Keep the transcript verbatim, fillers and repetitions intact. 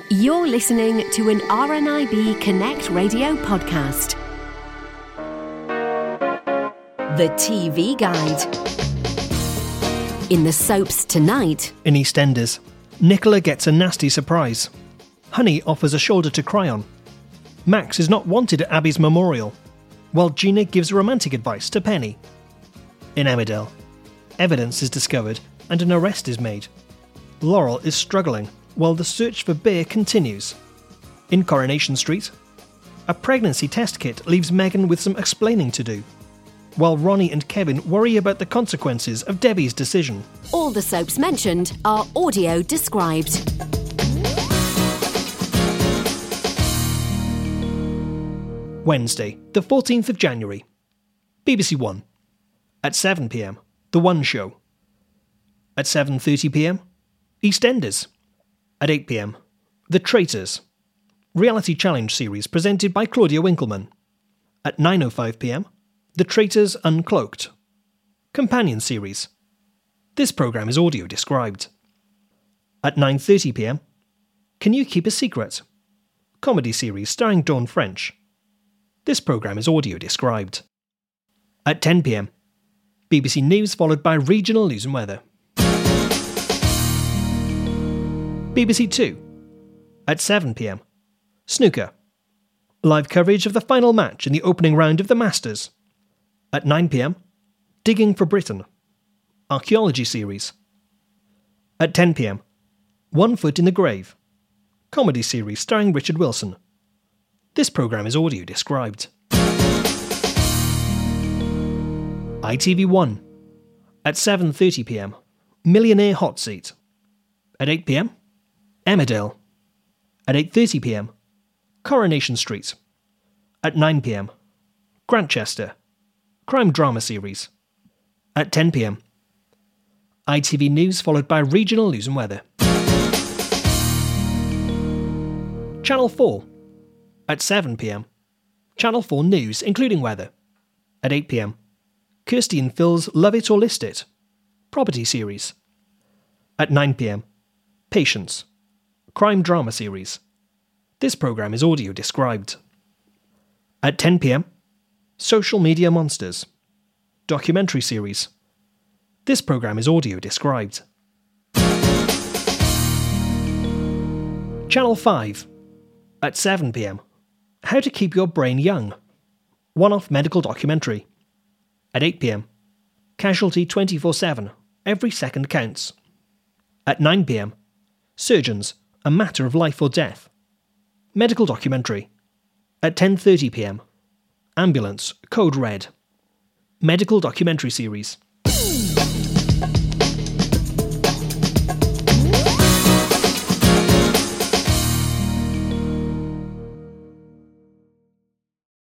You're listening to an R N I B Connect radio podcast. The T V Guide. In the soaps tonight. In EastEnders, Nicola gets a nasty surprise. Honey offers a shoulder to cry on. Max is not wanted at Abby's memorial, while Gina gives romantic advice to Penny. In Emmerdale, evidence is discovered and an arrest is made. Laurel is struggling while the search for Bear continues. In Coronation Street, a pregnancy test kit leaves Megan with some explaining to do, while Ronnie and Kevin worry about the consequences of Debbie's decision. All the soaps mentioned are audio described. Wednesday, the fourteenth of January. B B C One. At seven p m, The One Show. At seven thirty p m, EastEnders. At eight p m, The Traitors. Reality challenge series presented by Claudia Winkleman. At nine oh five p m, The Traitors Uncloaked. Companion series. This programme is audio described. At nine thirty p m, Can You Keep a Secret? Comedy series starring Dawn French. This programme is audio described. At ten p m, B B C News followed by regional news and weather. B B C Two. At seven p m, Snooker. Live coverage of the final match in the opening round of the Masters. At nine p m, Digging for Britain. Archaeology series. At ten p m, One Foot in the Grave. Comedy series starring Richard Wilson. This programme is audio described. I T V One. At seven thirty p m, Millionaire Hot Seat. At eight p m, Emmerdale. At eight thirty p m, Coronation Street. At nine p m, Grantchester. Crime drama series. At ten p m, I T V News followed by regional news and weather. Channel four. At seven p m, Channel four News, including weather. At eight p m, Kirsty and Phil's Love It or List It. Property series. At nine p m, Patience. Crime drama series. This programme is audio described. At ten p m, Social Media Monsters. Documentary series. This programme is audio described. Channel five. At seven p m, How to Keep Your Brain Young. One-off medical documentary. At eight p m, Casualty twenty-four seven. Every second counts. At nine p m, Surgeons. A Matter of Life or Death. Medical documentary. At ten thirty p m, Ambulance. Code Red. Medical documentary series.